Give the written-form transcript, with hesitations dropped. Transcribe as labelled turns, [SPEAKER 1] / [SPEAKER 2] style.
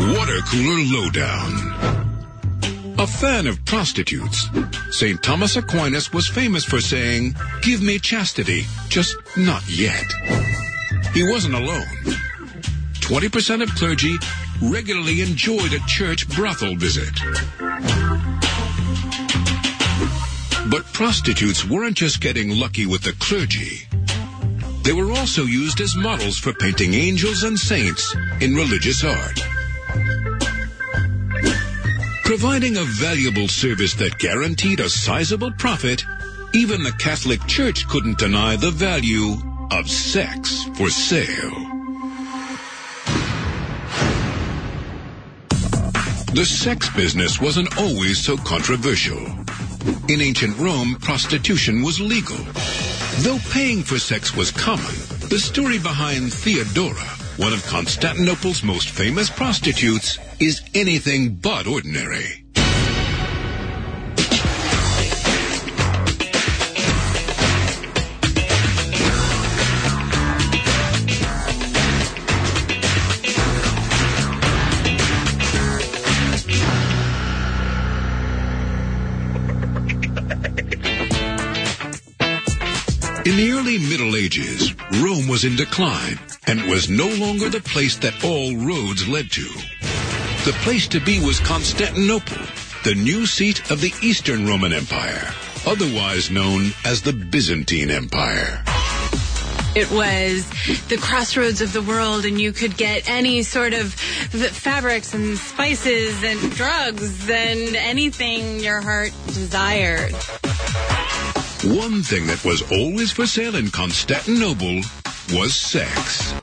[SPEAKER 1] Water Cooler Lowdown. A fan of prostitutes, St. Thomas Aquinas was famous for saying, "Give me chastity, just not yet." He wasn't alone. 20% of clergy regularly enjoyed a church brothel visit. But prostitutes weren't just getting lucky with the clergy. They were also used as models for painting angels and saints in religious art. Providing a valuable service that guaranteed a sizable profit, even the Catholic Church couldn't deny the value of sex for sale. The sex business wasn't always so controversial. In ancient Rome, prostitution was legal. Though paying for sex was common, the story behind Theodora, one of Constantinople's most famous prostitutes, is anything but ordinary. In the early Middle Ages, Rome was in decline, and it was no longer the place that all roads led to. The place to be was Constantinople, the new seat of the Eastern Roman Empire, otherwise known as the Byzantine Empire.
[SPEAKER 2] It was the crossroads of the world, and you could get any sort of fabrics and spices and drugs and anything your heart desired.
[SPEAKER 1] One thing that was always for sale in Constantinople was sex.